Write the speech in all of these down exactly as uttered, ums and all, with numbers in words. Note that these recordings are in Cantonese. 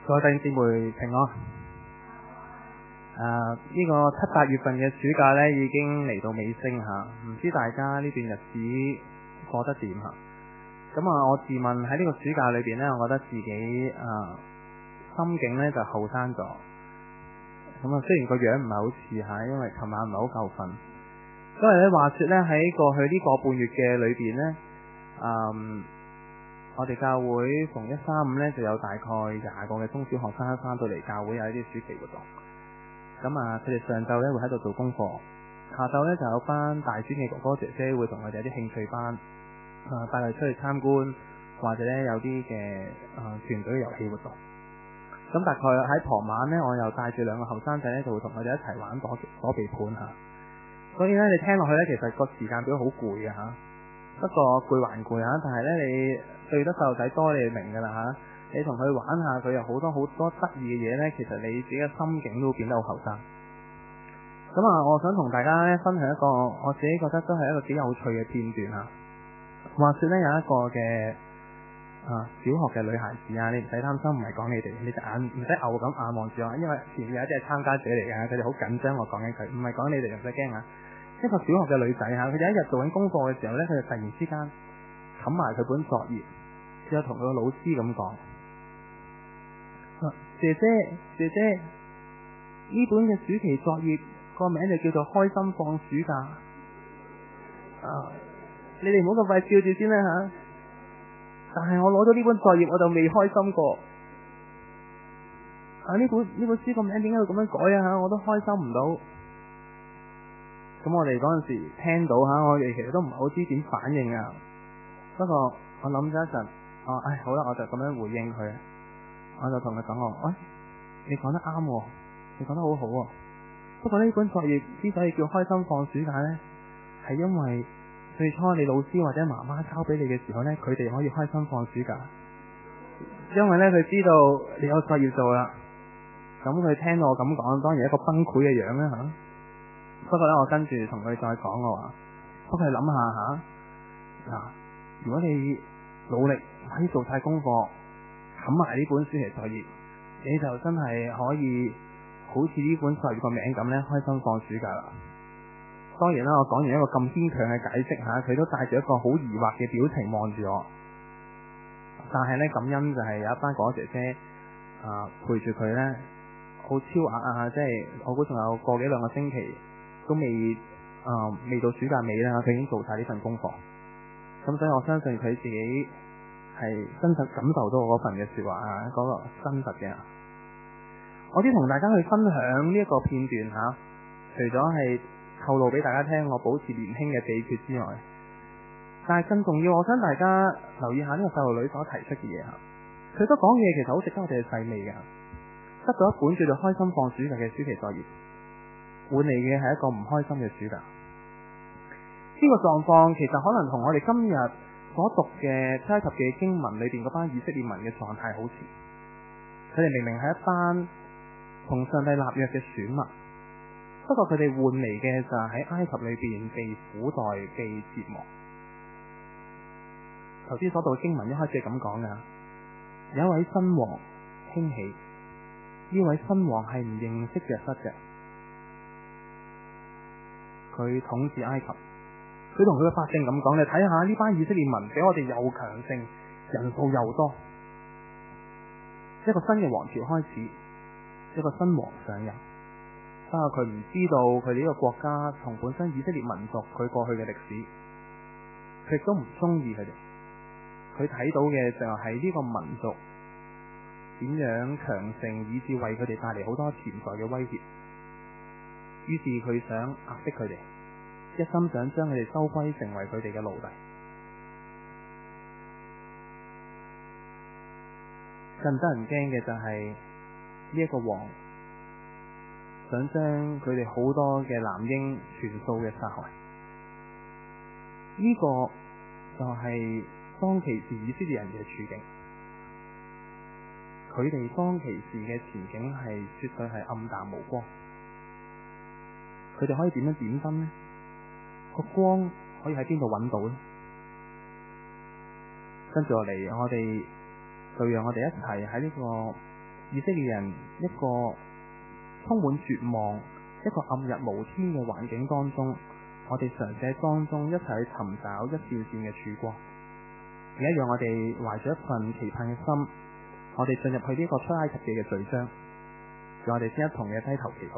各位弟兄姊妹平安。誒，呢個七八月份嘅暑假呢已經嚟到尾聲吓，唔知大家呢段日子過得點吓？咁啊，我自問喺呢個暑假裏邊呢，我覺得自己誒、啊、心境呢就後生咗。咁啊，雖然個樣唔係好似吓，因為琴晚唔係好夠瞓。因為咧，話說呢，喺過去呢個半月嘅裏邊呢。嗯我哋教會逢一三五咧就有大概廿個嘅中小學生翻到嚟教會有一啲暑期活動。咁啊，佢哋上晝咧會喺度做功課，下晝咧就有班大專嘅哥哥姐姐會同佢哋有啲興趣班，啊帶佢哋出去參觀，或者咧有啲嘅啊團隊遊戲活動。咁大概喺傍晚咧，我又帶住兩個後生仔咧就會同佢哋一齊玩躲躲避盤吓。所以咧你聽落去咧，其實個時間表好攰嘅吓。不過攰還攰吓，但係咧你對得細路仔多，你就明噶啦吓。你同佢玩下，佢有好多好多得意嘅嘢咧，其實你自己嘅心境都會變得好後生。咁啊，我想同大家咧分享一個我自己覺得都係一個幾有趣嘅片段吓。話說咧有一個嘅啊小學嘅女孩子啊，你唔使擔心，唔係講你哋，你隻眼唔使牛咁眼望住我，因為前面有一啲係參加者嚟嘅，佢哋好緊張我講緊佢，唔係講你哋，唔使驚啊。一個小學嘅女仔吓，佢有一日做緊功課嘅時候咧，佢就突然之間冚埋佢本作業，之後同佢個老師咁講：姐姐姐姐，呢本嘅暑期作業個名就叫做開心放暑假。啊，你哋唔好咁快笑住先啦吓。但係我攞咗呢本作業，我就未開心過。啊，呢本呢本書個名點解會咁樣改啊吓？我都開心唔到。咁我哋嗰陣時聽到吓，我哋其實都唔係好知點反應啊。不過我諗咗一陣，哦，唉，好啦，我就咁樣回應佢。我就同佢講我，喂，你講得啱，你講得好好。不過呢本作業之所以叫開心放暑假呢，係因為最初你老師或者媽媽交俾你嘅時候呢，佢哋可以開心放暑假。因為呢，佢知道你有作業做啦。咁佢聽到我咁講，當然一個崩潰嘅樣啦吓。不過咧，我跟住同佢再講我話，不過你諗下吓，嗱，如果你努力可以做晒功課，冚埋呢本暑期作業，你就真係可以好似呢本作業個名咁咧，開心放暑假啦。當然啦，我講完一個咁堅強嘅解釋吓，佢都帶住一個好疑惑嘅表情望住我。但係咧，感恩就係有一班哥哥姐姐啊陪住佢咧，好超額啊！即係我估仲有個幾兩個星期。都未啊、呃，未到暑假尾啦，佢已經做晒呢份功課。咁所以我相信佢自己係真實感受到我嗰份嘅說話啊，嗰、嗰個真實嘅。我啲同大家去分享呢一個片段吓、啊，除咗係透露俾大家聽我保持年輕嘅秘訣之外，但係更重要，我想大家留意下呢個細路女所提出嘅嘢吓。佢所講嘅嘢其實好值得我哋去細味嘅。得到一本叫做《開心放暑假》嘅暑期作業，換嚟嘅係一個唔開心嘅暑假。呢、這個狀況其實可能同我哋今日所讀嘅埃及嘅經文裏邊嗰班以色列民嘅狀態好似。佢哋明明係一班同上帝立約嘅選民，不過佢哋換嚟嘅就係喺埃及裏邊被苦待、被折磨。頭先所讀嘅經文一開始係咁講噶，有一位新王興起，呢位新王係唔認識約瑟嘅。佢統治埃及，佢同佢嘅百姓咁講，你睇下呢班以色列民比我哋又強盛，人數又多。一個新嘅王朝開始，一個新王上任。不過佢唔知道佢哋呢個國家同本身以色列民族佢過去嘅歷史，佢亦都唔中意佢哋。佢睇到嘅就係呢個民族點樣強盛，以致為佢哋帶嚟好多潛在嘅威脅。於是佢想壓迫佢哋，一心想將佢哋收歸成為佢哋嘅奴隸。更得人驚嘅就係呢一個王想將佢哋好多嘅男嬰全數嘅殺害。呢、這個就係當其時以色列人嘅處境。佢哋當其時嘅前景係絕對係暗淡無光。佢哋可以點樣點燈呢？個光可以喺邊度揾到呢？跟住落嚟，我哋就讓我哋一齊喺呢個以色列人一個充滿絕望、一個暗日無天嘅環境當中，我哋嘗試喺當中一齊去尋找一線線嘅曙光。而家讓我哋懷住一份期盼嘅心，我哋進入去呢個出埃及記嘅序章，讓我哋先一同嘅低頭祈禱。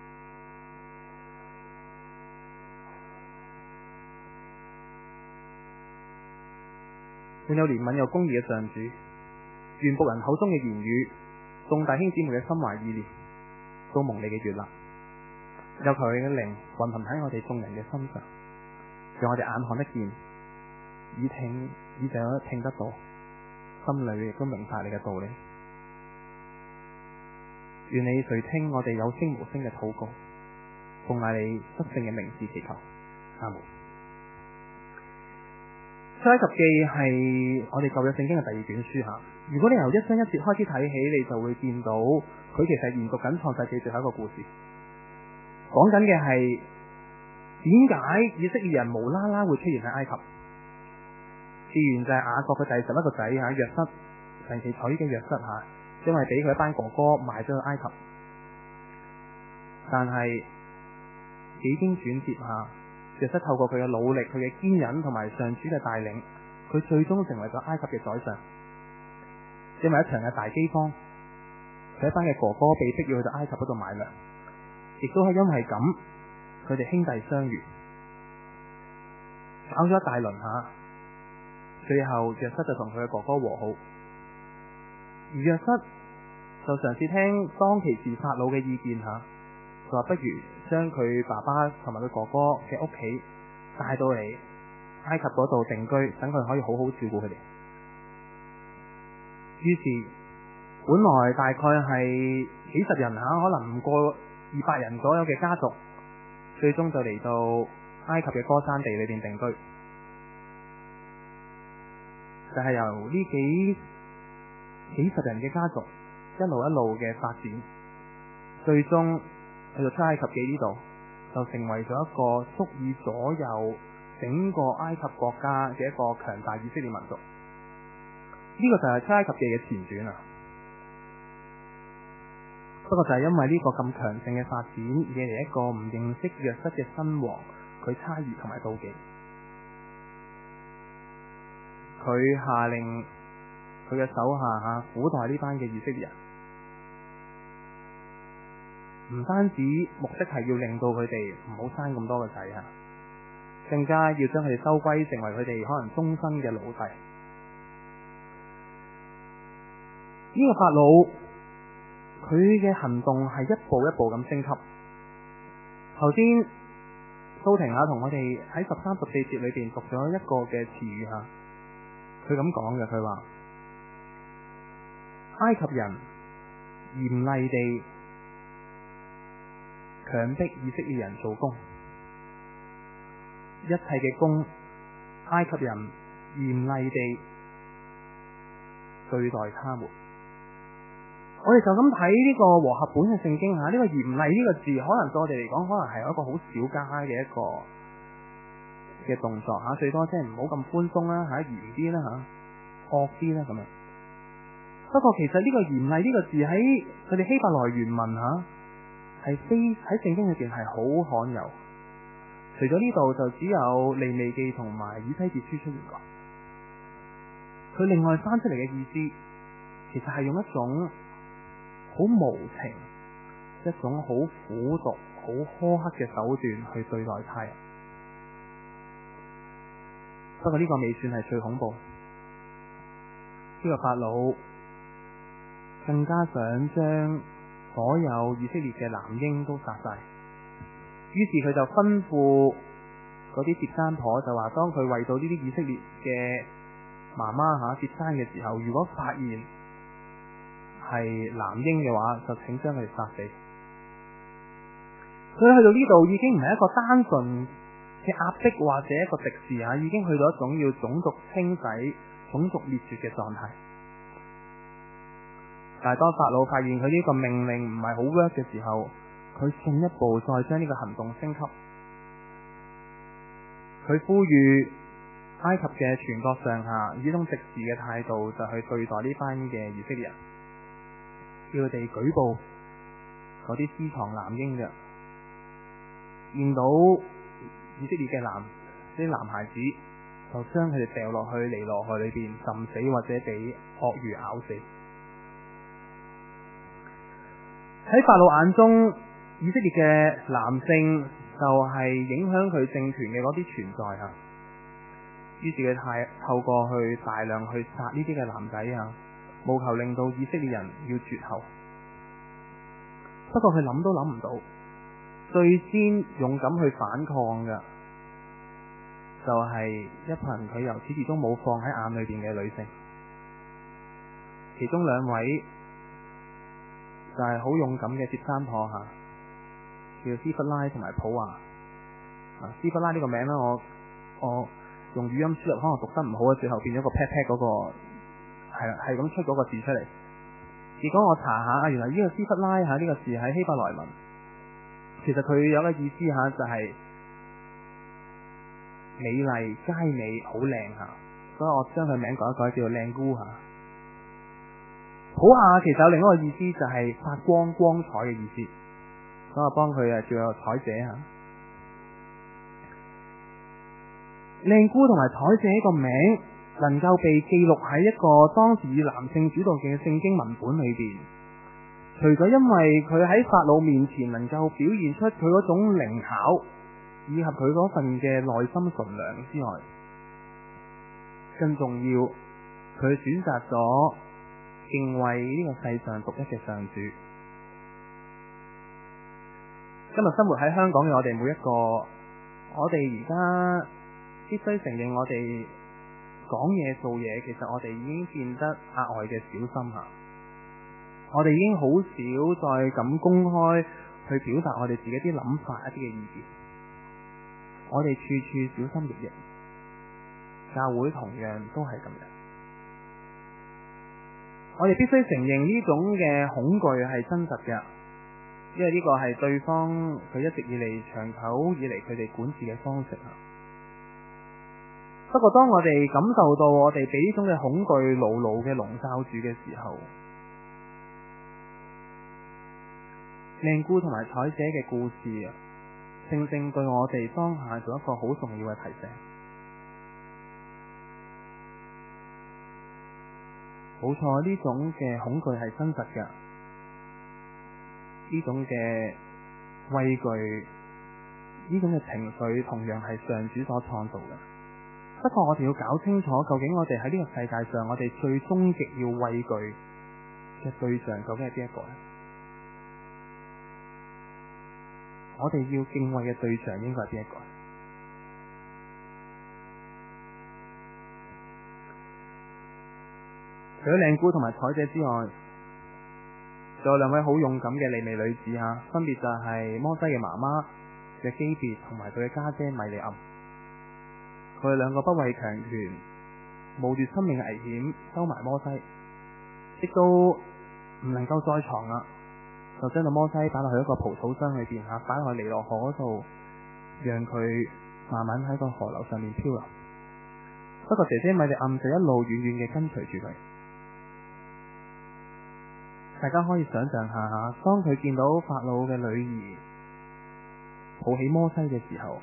願有憐憫有公義嘅上主，願僕人口中嘅言語，眾弟兄姊妹嘅心懷意念，都蒙你嘅悅納。有求你嘅靈運行喺我哋眾人嘅身上，讓我哋眼看得見，耳聽耳仔聽得到，心裏亦都明白你嘅道理。願你垂聽我哋有聲無聲嘅禱告，奉賴你得勝嘅名字祈求，阿門。出埃及記係我哋舊約聖經嘅第二卷書吓。如果你由一章一節開始睇起，你就會見到佢其實延續緊創世記最後一個故事，講緊嘅係點解以色列人無啦啦會出現喺埃及。自然就係雅各嘅第十一個仔吓，約瑟，神奇娶嘅約瑟吓，因為俾佢一班哥哥賣咗去埃及。但係幾經轉折下，約瑟透過佢嘅努力、佢嘅堅忍同埋上主嘅帶領，佢最終成為咗埃及嘅宰相。因為一場嘅大饑荒，佢一班嘅哥哥被逼要去到埃及嗰度買糧，亦都係因為咁，佢哋兄弟相遇，搞咗一大輪下，最後約瑟就同佢嘅哥哥和好，而約瑟就嘗試聽當其時法老嘅意見下，佢話不如將佢爸爸同埋佢哥哥嘅屋企帶到嚟埃及嗰度定居，等佢可以好好照顧佢哋。於是本來大概係幾十人吓，可能唔過二百人左右嘅家族，最終就嚟到埃及嘅歌珊地裏邊定居。就係由呢幾幾十人嘅家族一路一路嘅發展，最終去到出埃及記呢度，就成為咗一個足以左右整個埃及國家嘅一個強大以色列民族。呢個就係出埃及記嘅前傳啊！不過就係因為呢個咁強盛嘅發展，惹嚟一個唔認識約瑟嘅新王，佢猜疑同埋妒忌。佢下令佢嘅手下吓苦待呢班嘅以色列人，唔單止目的係要令到佢哋唔好生咁多個仔啊，更加要將佢哋收歸成為佢哋可能終身嘅奴隸。呢個法老佢嘅行動係一步一步咁升級。頭先蘇婷啊同我哋喺十三十四節裏邊讀咗一個嘅詞語吓，佢咁講嘅，佢話埃及人嚴厲地強迫以色列人做工，一切嘅工埃及人嚴厲地對待他們。我哋就咁睇呢個和合本嘅聖經吓，呢個嚴厲呢個字，可能對我哋嚟講，可能係一個好小家嘅一個嘅動作吓，最多即係唔好咁寬鬆啦吓，嚴啲啦吓，惡啲啦咁樣。不過其實呢個嚴厲呢個字喺佢哋希伯來原文吓，係非喺聖經裏邊係好罕有。除咗呢度，就只有利未記同埋以西結書出現過。佢另外翻出嚟嘅意思，其實係用一種好無情、一種好苦毒、好苛刻嘅手段去對待他人。不過呢個未算係最恐怖，呢個法老更加想將所有以色列嘅男嬰都殺晒。於是佢就吩咐嗰啲接生婆，就話當佢為到呢啲以色列嘅媽媽吓接生嘅時候，如果發現係男嬰嘅話，就請將佢哋殺死。佢去到呢度已經唔係一個單純嘅壓迫或者一個敵視啊，已經去到一種要種族清洗、種族滅絕嘅狀態。但係當法老發現佢呢個命令唔係好 work 嘅時候，佢進一步再將呢個行動升級。佢呼籲埃及嘅全國上下以呢種敵視嘅態度就去對待呢班嘅以色列人。 叫佢哋舉報嗰啲私藏男嬰嘅，見到以色列嘅男啲男孩子，就將佢哋掉落去尼羅河裏邊浸死，或者俾鱷魚咬死。喺法老眼中，以色列嘅男性就係影響佢政權嘅嗰啲存在啊。於是佢太透過去大量去殺呢啲嘅男仔啊，務求令到以色列人要絕後。不過佢諗都諗唔到，最先勇敢去反抗嘅就係一群佢由始至終冇放喺眼裏邊嘅女性，其中兩位就係好勇敢嘅接生婆吓，叫斯弗拉同埋普亞。啊，斯弗拉呢個名咧，我我用語音輸入可能讀得唔好嘅，最後變咗個 pat pat 嗰個係啦，係咁出嗰個字出嚟。結果我查下啊，原來呢個斯弗拉吓呢個字喺希伯來文，其實佢有個意思吓，就係美麗、佳美、好靚吓，所以我將佢名改一改，叫做靚姑吓。普亞其實有另一個意思，就係發光、光彩嘅意思，咁我幫佢啊做個彩姐吓。靚姑同埋彩姐個名能夠被記錄喺一個當時以男性主導嘅聖經文本裏邊，除咗因為佢喺法老面前能夠表現出佢嗰種靈巧以及佢嗰份嘅內心純良之外，更重要佢選擇咗敬畏呢個世上獨一嘅上主。今日生活喺香港嘅我哋每一個，我哋而家必須承認，我哋講嘢做嘢，其實我哋已經變得額外嘅小心吓。我哋已經好少再咁公開去表達我哋自己啲諗法一啲嘅意見。我哋處處小心翼翼，教會同樣都係咁樣。我哋必須承認呢種嘅恐懼係真實嘅，因為呢個係對方佢一直以嚟長久以嚟佢哋管治嘅方式啊。不過當我哋感受到我哋俾呢種嘅恐懼牢牢嘅籠罩住嘅時候，靚姑同埋彩姐嘅故事啊，正正對我哋當下做一個好重要嘅提醒。冇錯，呢種嘅恐懼係真實嘅，呢種嘅畏懼，呢種嘅情緒同樣係上主所創造嘅。不過我哋要搞清楚，究竟我哋喺呢個世界上，我哋最終極要畏懼嘅對象究竟係邊一個呢？我哋要敬畏嘅對象應該係邊一個？除咗靚姑同埋彩姐之外，仲有兩位好勇敢嘅利未女子吓，分別就係摩西嘅媽媽嘅基別同埋佢嘅家姐米利暗。佢哋兩個不畏強權，冒住生命嘅危險收埋摩西，直到唔能夠再藏啦，就將個摩西擺落去一個蒲草箱裏邊吓，擺落去尼羅河嗰度，讓佢慢慢喺個河流上面漂流。不過姐姐米利暗就一路遠遠嘅跟隨住佢。大家可以想象下吓，當佢見到法老嘅女兒抱起摩西嘅時候，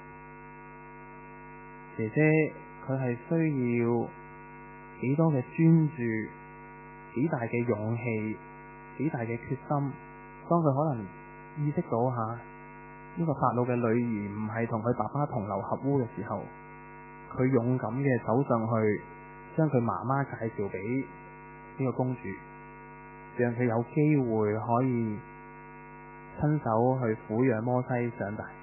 姐姐佢係需要幾多嘅專注，幾大嘅勇氣，幾大嘅決心。當佢可能意識到吓呢個法老嘅女兒唔係同佢爸爸同流合污嘅時候，佢勇敢嘅走上去，將佢媽媽介紹俾呢個公主，讓佢有機會可以親手去撫養摩西長大。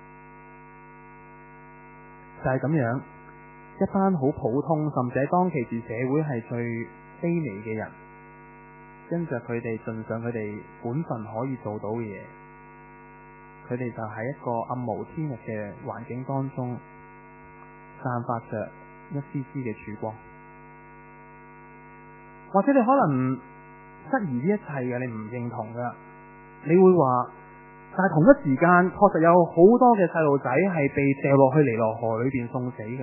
就係咁樣，一班好普通，甚至喺當其時社會係最卑微嘅人，跟着佢哋盡上佢哋本分可以做到嘅嘢，佢哋就喺一個暗無天日嘅環境當中，散發着一絲絲嘅曙光。或者你可能質疑呢一切嘅，你唔認同噶，你會話，但係同一時間確實有好多嘅細路仔係被掉落去尼羅河裏邊送死嘅，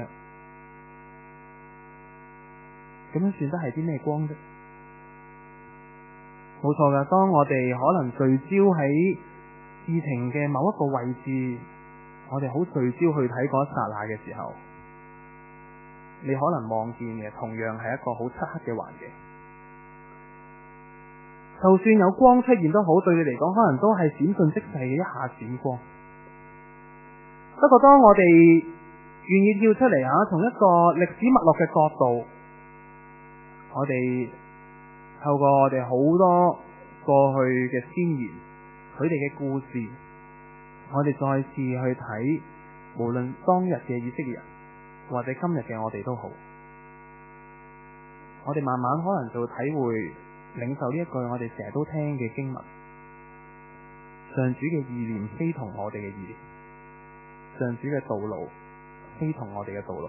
咁樣算得係啲咩光啫？ 冇錯噶，當我哋可能聚焦喺事情嘅某一個位置，我哋好聚焦去睇嗰一剎那嘅時候，你可能望見嘅同樣係一個好漆黑嘅環境。就算有光出現都好，對你嚟講可能都係閃瞬即逝嘅一下閃光。不過當我哋願意跳出嚟吓，從一個歷史脈絡嘅角度，我哋透過我哋好多過去嘅先賢，佢哋嘅故事，我哋再次去睇，無論當日嘅以色列人，或者今日嘅我哋都好，我哋慢慢可能就體會領受呢一句我哋成日都聽嘅經文：上主嘅意念非同我哋嘅意念，上主嘅道路非同我哋嘅道路。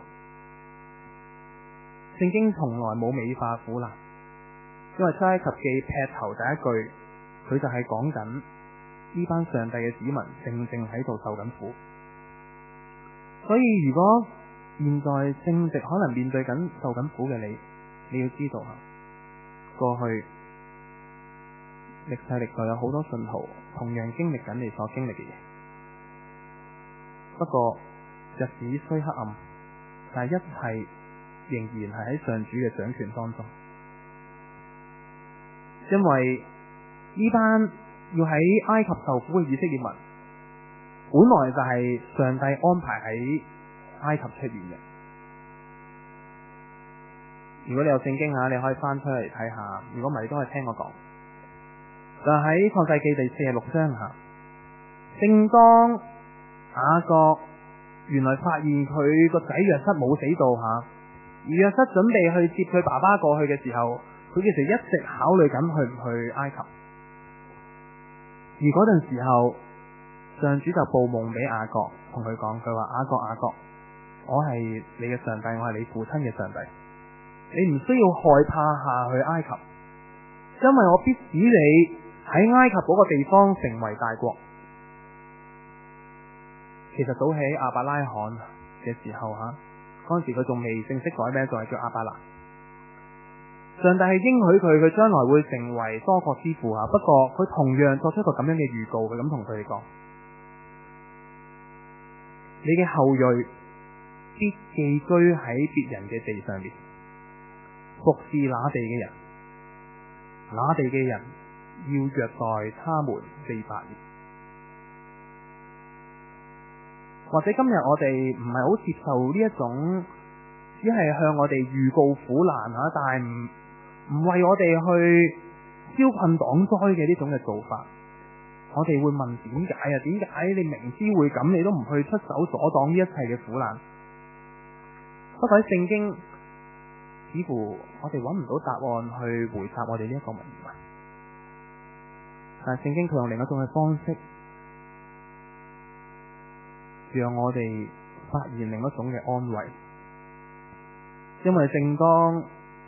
聖經從來冇美化苦難，因為出埃及記劈頭第一句，佢就係講緊呢班上帝嘅子民正正喺度受緊苦。所以如果現在正值可能面對緊受緊苦嘅你，你要知道啊，過去歷世歷代有好多信徒同樣經歷緊你所經歷嘅嘢。不過日子雖黑暗，但係一切仍然係喺上主嘅掌權當中。因為呢班要喺埃及受苦嘅以色列民，本來就係上帝安排喺埃及出現嘅。如果你有聖經啊，你可以翻出嚟睇下。如果唔係，你都可以聽我講。就喺創世記第四十六章下，正當雅各原來發現佢個仔約瑟冇死到吓，而約瑟準備去接佢爸爸過去嘅時候，佢其實一直考慮緊去唔去埃及。而嗰陣時候，上主就報夢俾雅各，同佢講，佢話雅各雅各，我係你嘅上帝，我係你父親嘅上帝，你唔需要害怕下去埃及，因為我必使你喺埃及嗰個地方成為大國。其實早喺亞伯拉罕嘅時候吓，嗰陣時佢仲未正式改名，仲係叫亞伯蘭。上帝係應許佢，佢將來會成為多國之父啊！不過佢同樣作出一個咁樣嘅預告，佢咁同佢哋講：你嘅後裔必寄居喺別人嘅地上面，服侍那地嘅人，那地嘅人要虐待他們四百年。或者今日我哋唔係好接受呢一種，只係向我哋預告苦難吓，但係唔唔為我哋去消困擋災嘅呢種嘅做法。我哋會問點解啊？點解你明知會咁，你都唔去出手阻擋呢一切嘅苦難？不過喺聖經，似乎我哋揾唔到答案去回答我哋呢一個問題。但係聖經佢用另一種嘅方式，讓我哋發現另一種嘅安慰。因為正當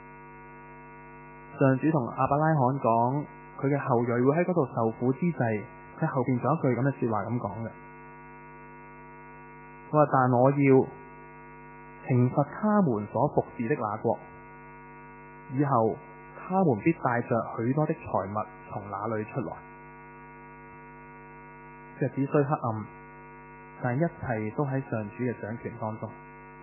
上主同亞伯拉罕講佢嘅後裔會喺嗰度受苦之際，佢後邊仲有一句咁嘅說話咁講嘅，佢話：但我要懲罰他們所服侍的那國，以後他們必帶着許多的財物從那裏出來。日子雖黑暗，但一切都喺上主嘅掌權當中。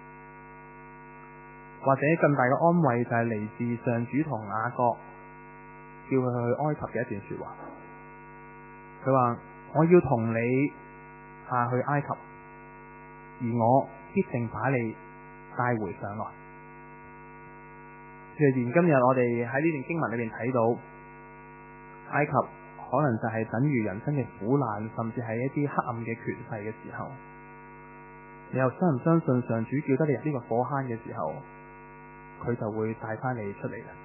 或者更大嘅安慰就係嚟自上主同雅各叫佢去埃及嘅一段說話。佢話：我要同你下去埃及，而我必定把你帶回上來。若然今日我哋喺呢段經文裏面睇到埃及可能就係等於人生嘅苦難，甚至係一啲黑暗嘅權勢嘅時候，你又相唔相信上主叫得你入呢個火坑嘅時候，佢就會帶翻你出嚟啦？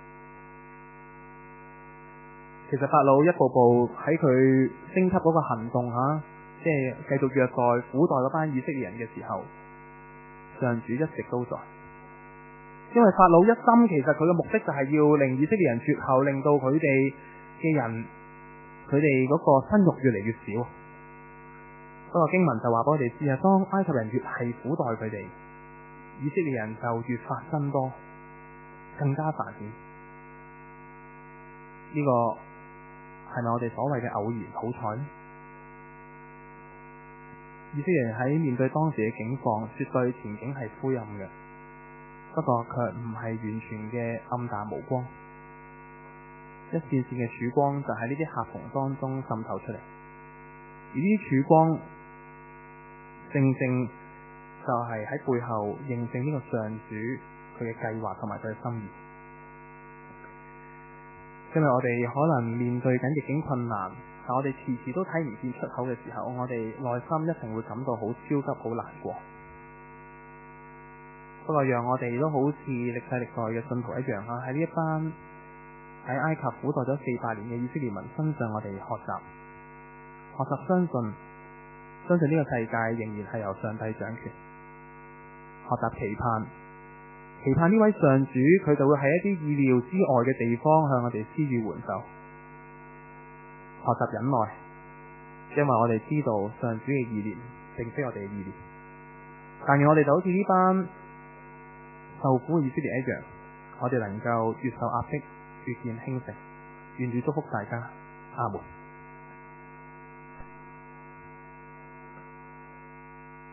其實法老一步步喺佢升級嗰個行動吓，即係繼續虐待古代嗰班以色列人嘅時候，上主一直都在。因為法老一心其實佢嘅目的就係要令以色列人絕後，令到佢哋嘅人佢哋嗰個生育越嚟越少。不過經文就話俾我哋知啊，當埃及人越係苦待佢哋，以色列人就越發生多，更加繁衍。呢、這個係咪我哋所謂嘅偶然好彩呢？以色列人喺面對當時嘅境況，絕對前景係灰暗嘅，不過卻唔係完全嘅暗淡無光，一線線嘅曙光就喺呢啲夾縫當中滲透出嚟，而呢啲曙光正正就係喺背後認證呢個上主佢嘅計劃同埋佢嘅心意。今日我哋可能面對緊逆境困難，但我哋遲遲都睇唔見出口嘅時候，我哋內心一定會感到好焦急、好難過。不過讓我哋都好似歷世歷代嘅信徒一樣啊，喺呢一班喺埃及苦待咗四百年嘅以色列民身上，我哋學習學習相信相信呢個世界仍然係由上帝掌權，學習期盼期盼呢位上主佢就會喺一啲意料之外嘅地方向我哋施予援手，學習忍耐，因為我哋知道上主嘅意念並非我哋嘅意念。但願我哋就好似呢班受苦嘅以色列一樣，我哋能夠越受壓迫越見興盛。願主祝福大家，阿門。